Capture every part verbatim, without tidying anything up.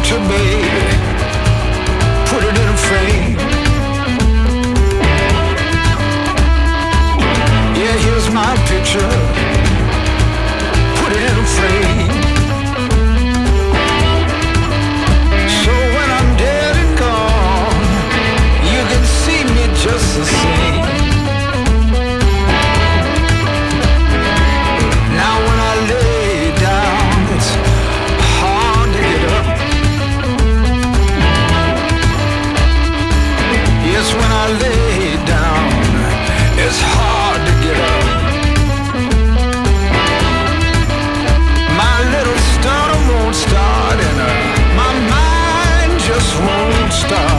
picture, baby, put it in a frame. Yeah, here's my picture, put it in a frame. So when I'm dead and gone, you can see me just the same. Now when I lay down, it's hard to get up. Yes, when I lay down, it's hard to get up. My little stutter won't start, and uh, my mind just won't stop.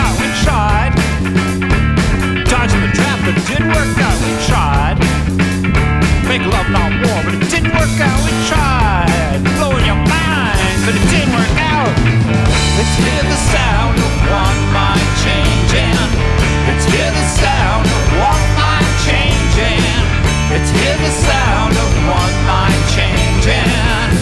out, we tried. Dodging the trap, but it didn't work out, we tried. Make love, not war, but it didn't work out, we tried. Blowing your mind, but it didn't work out. Let's hear the sound of one mind changing. Let's hear the sound of one mind changing. Let's hear the sound of one mind changing.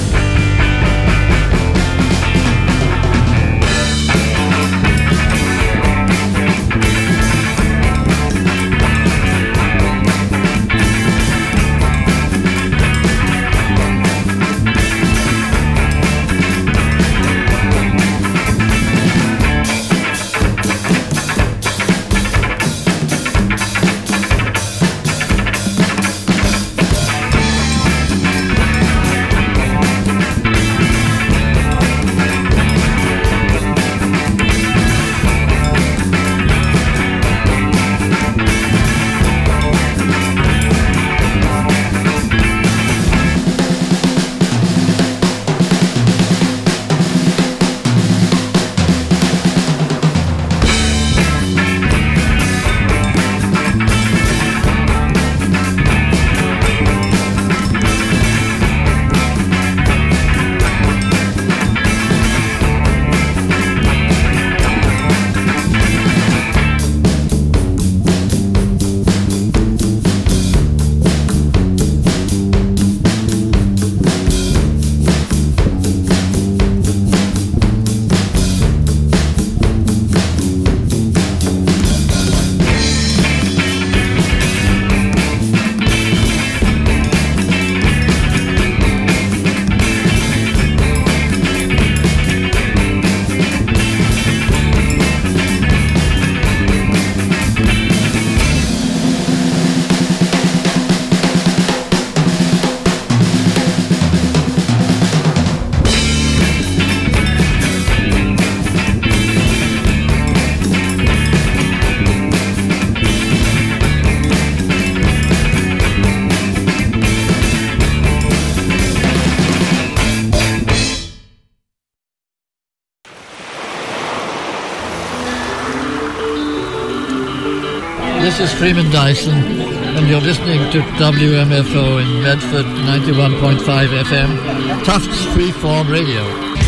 This is Freeman Dyson, and you're listening to W M F O in Medford, ninety-one point five F M, Tufts Freeform Radio.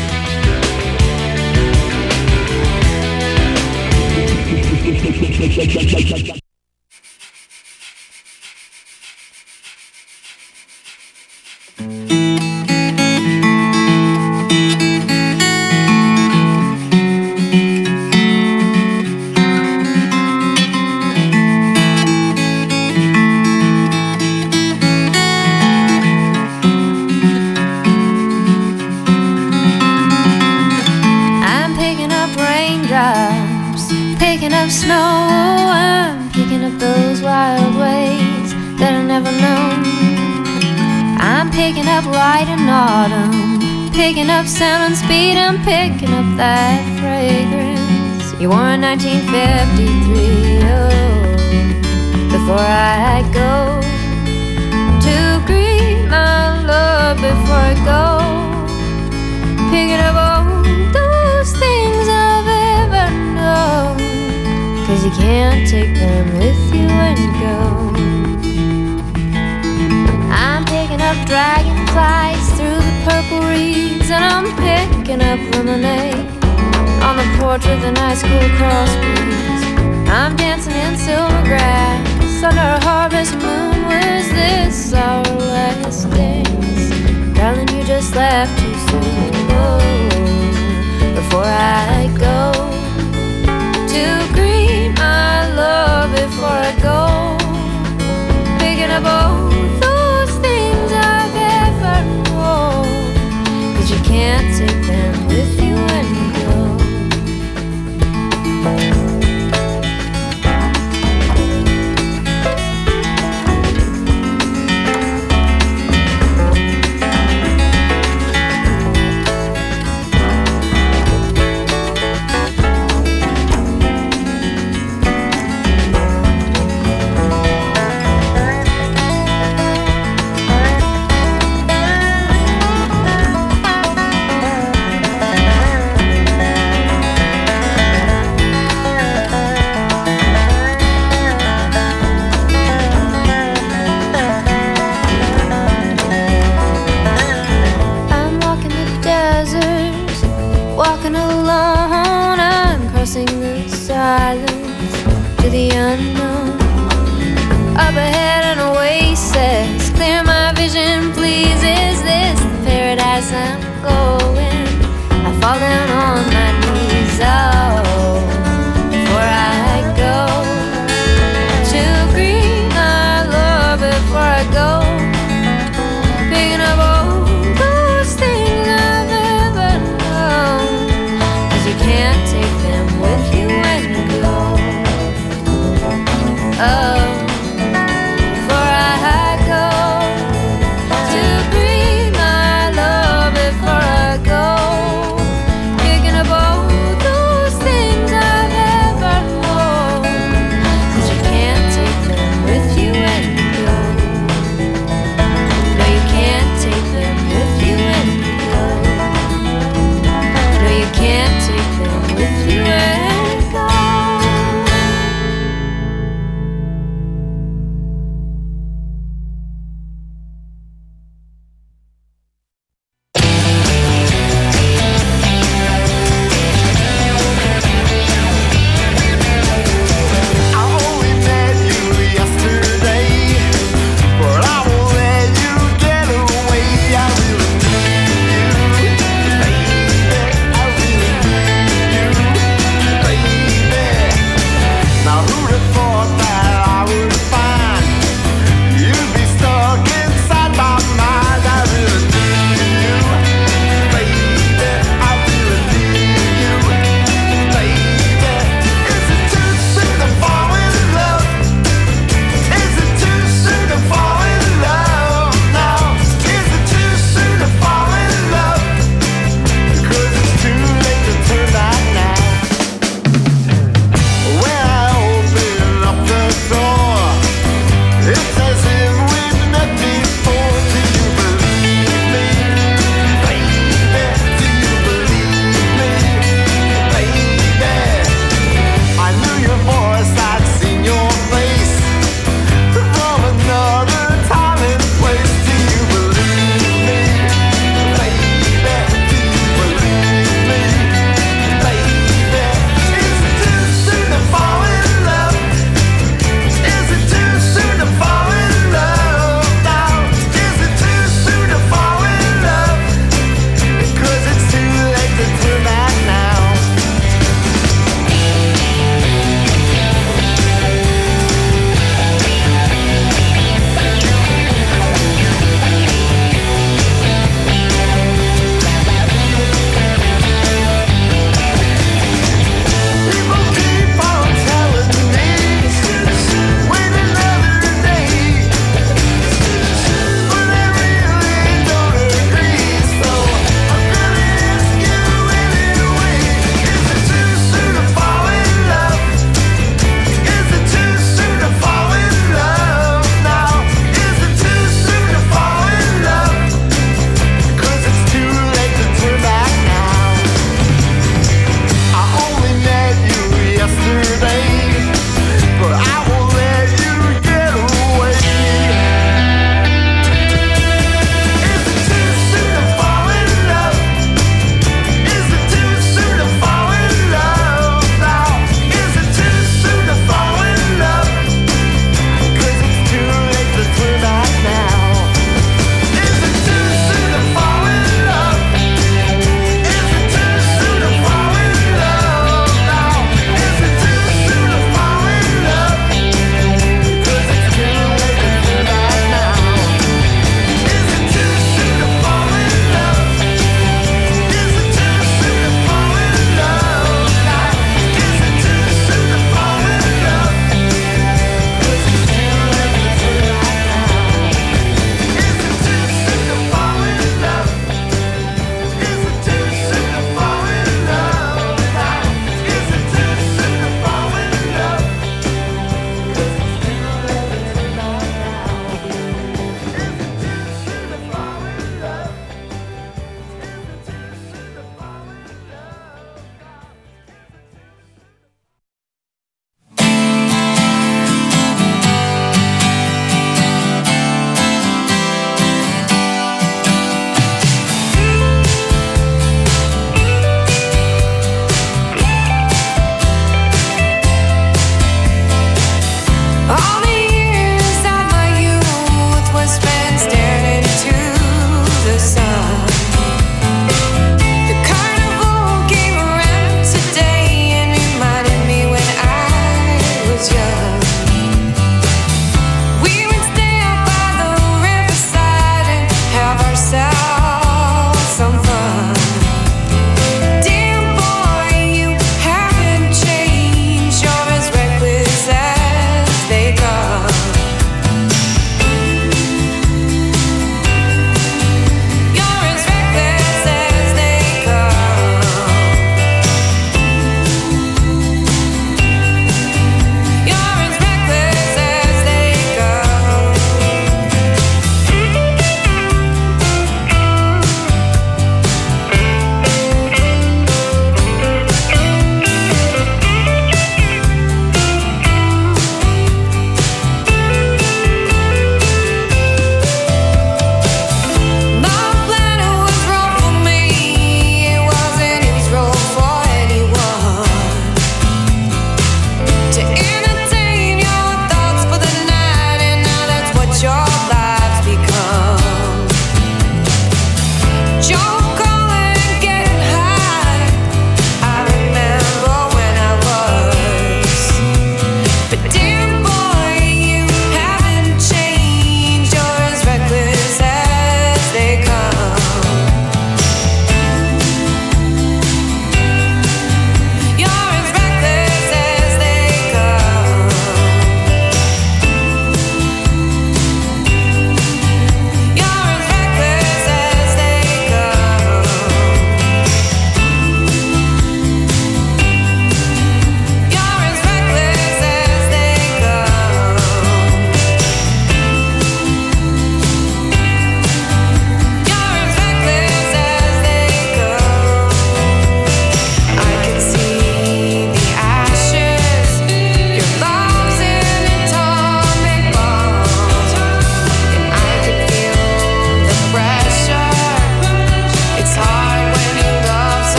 Picking up sound and speed, I'm picking up that fragrance. You wore in nineteen fifty-three, oh, before I go to greet my love, before I go, picking up all those things I've ever known, 'cause you can't take them with you when you go. I'm picking up dragonflies through the purple reeds, and I'm picking up lemonade on the porch with an ice cool cross breeze. I'm dancing in silver grass under a harvest moon. Was this our last dance? Darling, you just left too soon. Oh, before I go to greet my love, before I go, picking up all those things I've ever known, 'cause you can't take them with you when you go. the unknown. Up ahead an oasis, clear my vision, please. Is this the paradise I'm going? I fall down on my knees, oh, before I go to greet my Lord, before I go, picking up all those things I've ever known, 'cause you can't take them with you when you go. Oh, before I go to greet my Lord, before I go, picking up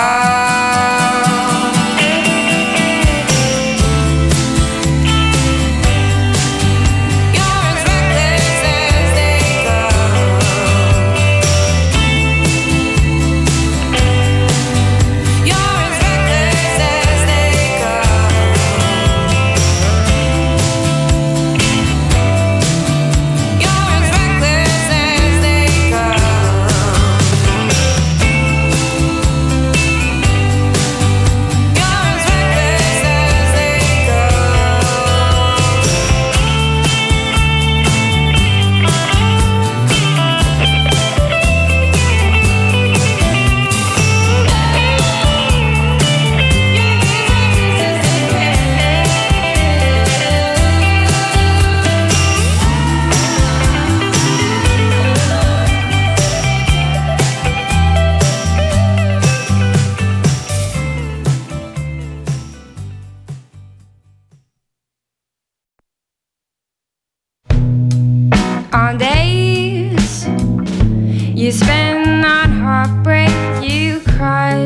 On days you spend on heartbreak, you cry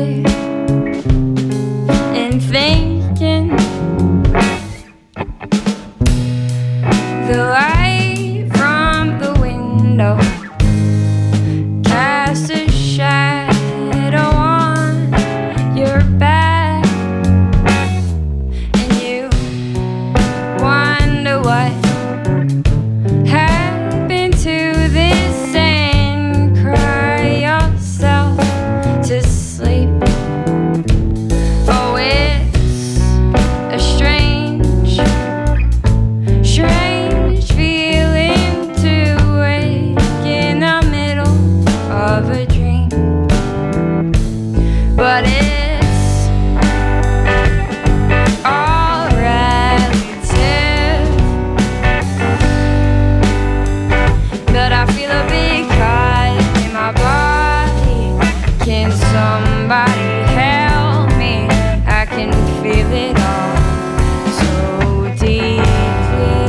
and thinking the light from the window casts a shadow on your back, and you wonder what to this and cry yourself to sleep. Oh, it's a strange, strange feeling to wake in the middle of a dream. But it's all relative. But I feel a big cut in my body. Can somebody help me? I can feel it all so deeply.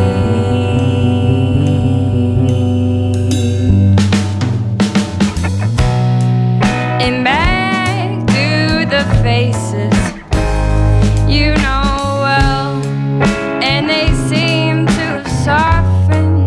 And back to the faces you know well, and they seem to soften.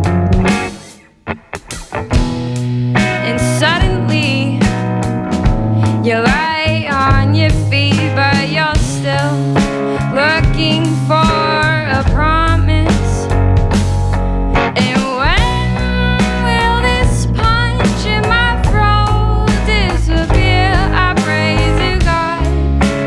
And suddenly you lie on your feet, but you're still looking for a promise. And when will this punch in my throat disappear? I pray to God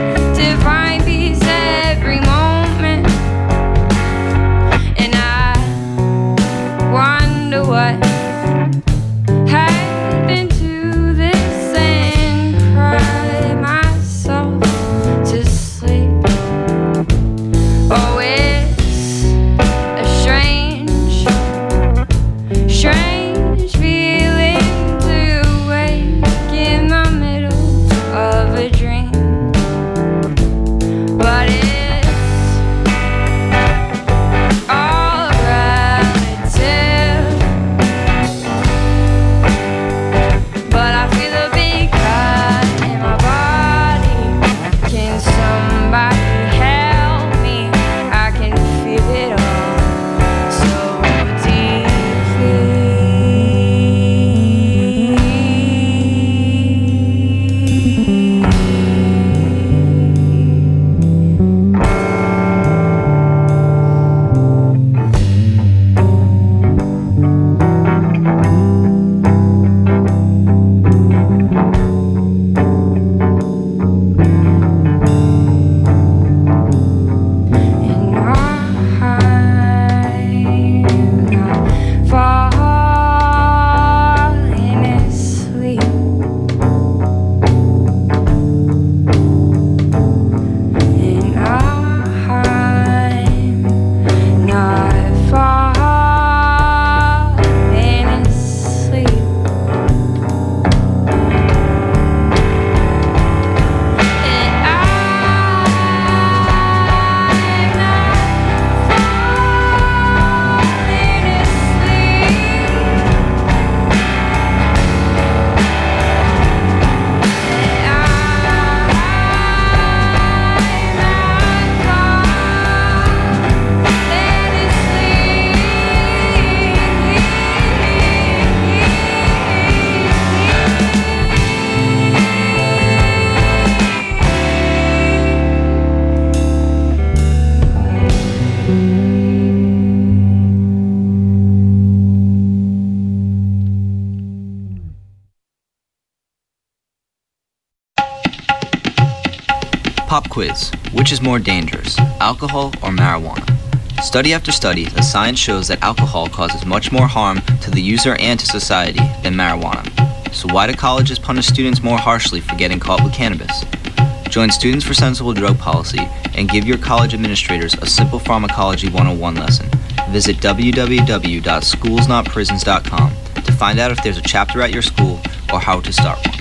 Pop quiz. Which is more dangerous, alcohol or marijuana? Study after study, the science shows that alcohol causes much more harm to the user and to society than marijuana. So why do colleges punish students more harshly for getting caught with cannabis? Join Students for Sensible Drug Policy and give your college administrators a simple pharmacology one oh one lesson. Visit w w w dot schools not prisons dot com to find out if there's a chapter at your school or how to start one.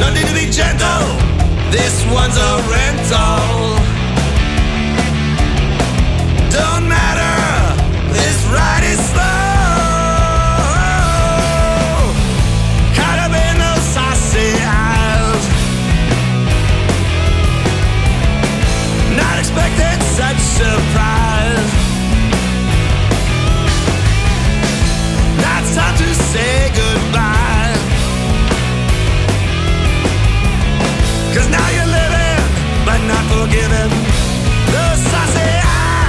No need to be gentle. This one's a rental. Don't matter. This ride is slow. Caught up in those saucy eyes. Not expecting such surprise. Now it's time to say goodbye. 'Cause now you're living, but not forgiven. Those saucy eyes.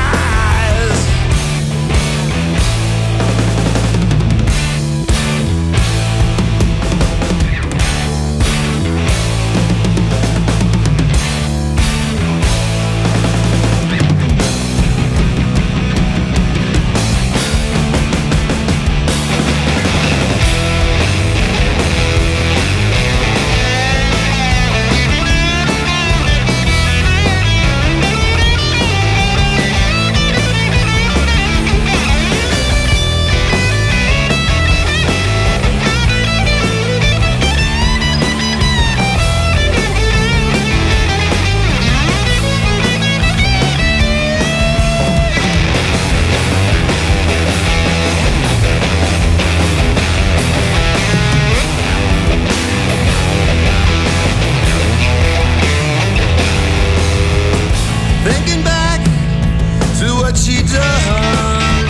Thinking back to what she done.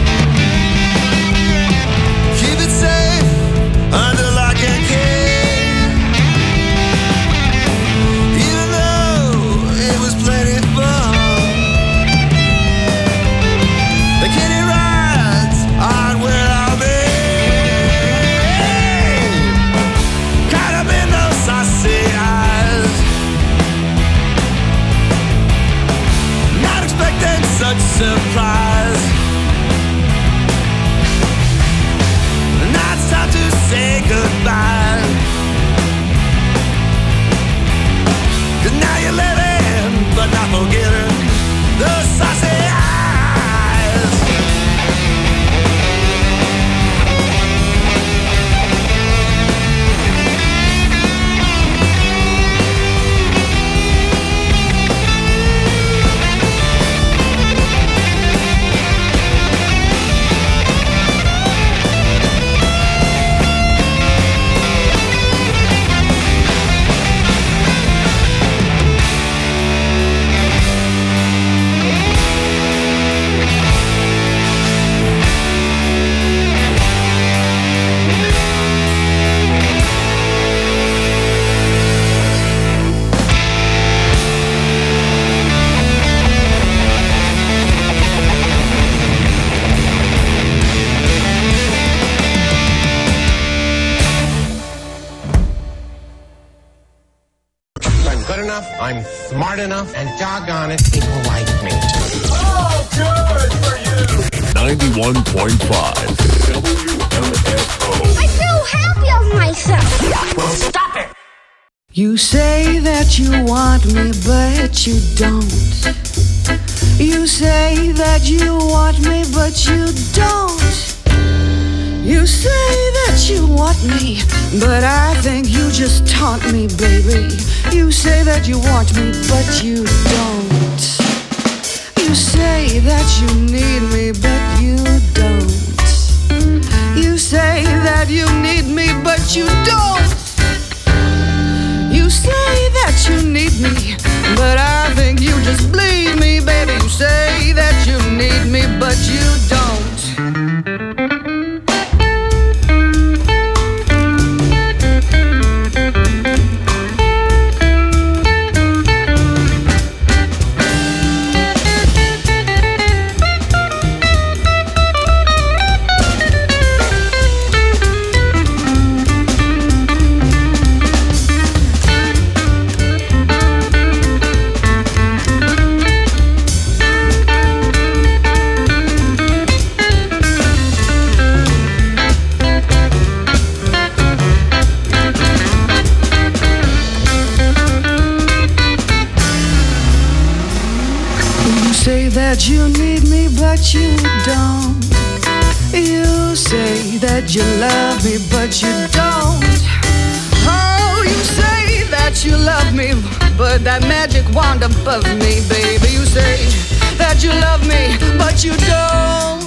Keep it safe under lock and key. Even though it was plenty fun. The kiddie rides on where I'll be. Caught up in those saucy eyes. Not expecting such surprise. Now it's time to say goodbye. 'Cause now you're living, but not forgetting those saucy eyes. I'm good enough, I'm smart enough, and doggone it, people like me. Oh, good for you! ninety-one point five W M F O. I feel happy of myself. Well, stop it! You say that you want me, but you don't. You say that you want me, but you don't. You say that you want me, but I think you just taunt me, baby. You say that you want me, but you don't. You say that you need me, but you don't. You say that you need me, but you don't. You say that you need me, but I think you just bleed me, baby. You say that you need me, but you don't. That you need me, but you don't. You say that you love me, but you don't. Oh, you say that with that magic wand above me, baby. You say that you love me, but you don't.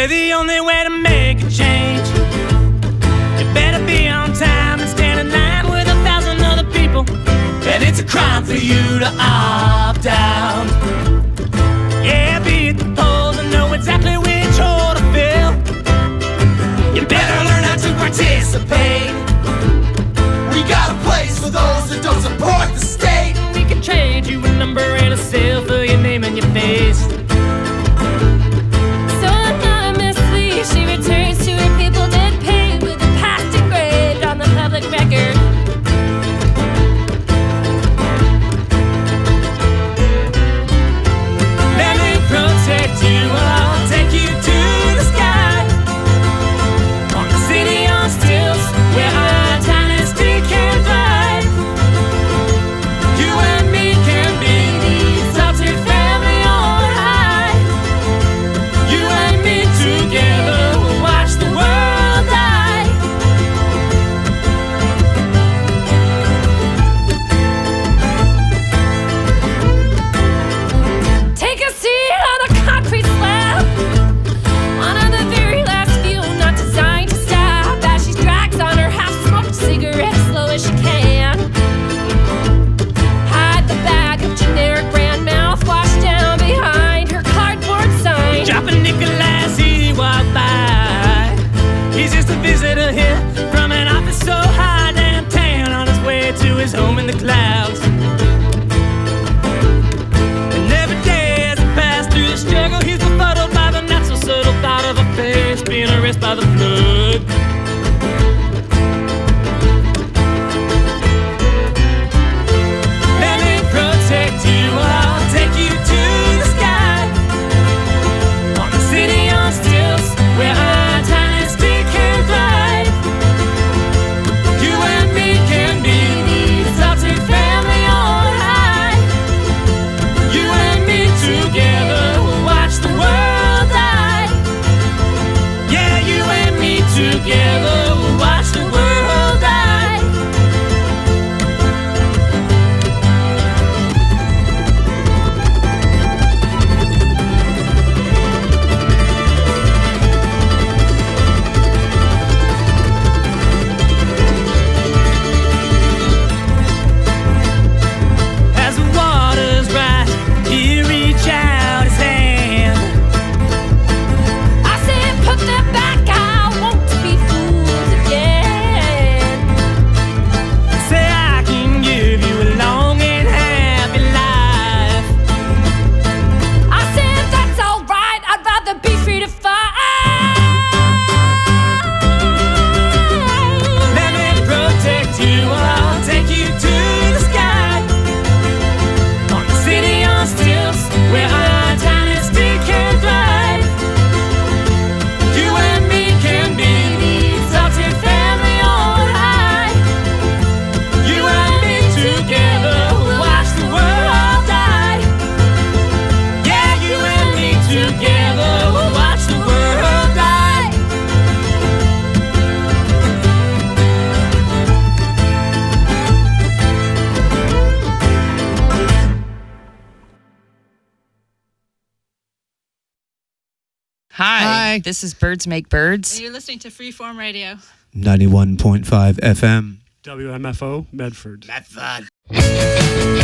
Say the only way to make a change, you better be on time and stand in line with a thousand other people. And it's a crime for you to opt out. Yeah, be at the polls and know exactly which hole to fill. You better learn how to participate. We got a place for those that don't support the state. We can trade you a number and a cell for your name and your face. So anonymously she returns to her people dead paid, with the past engraved on the public record. Let me protect you, I'll take you to the sky. On the city on stilts, where our dynasty can thrive. You and me can be the exalted family on high. You and me together will watch the world die. Take a seat on a concrete slab, one of the very last few not designed to stab, as she drags on her half-smoked cigarette slow as she can. Hide the bag of generic brand mouthwash down behind her cardboard sign. Dropping Nicholas, he walked by. He's just a visitor here from an office so high downtown, on his way to his home in the clouds. And every day as he passed through the struggle, he's befuddled by the not so subtle thought of a face being erased by the flood. Let me protect you, I'll take you to the sky. On the city on stilts, where our dynasty can thrive. You and me can be the exalted family on high. You and me together will watch the world die. Yeah, you and me together will watch the world die. As the waters rise, he reach out his hand. I said put that back, I want to be fools again. Say I can give you a long and happy life. I said that's alright, I'd rather be free to fight. Let me protect you, I'll take you to the sky. On the city on stilts, where our dynasty can thrive. You and me can be the exalted family on high. You and me together will watch the world die. Yeah, you and me together will watch the world die. Hi, Hi. this is Birds Make Birds. You're listening to Freeform Radio. ninety-one point five F M. W M F O, Medford. Medford.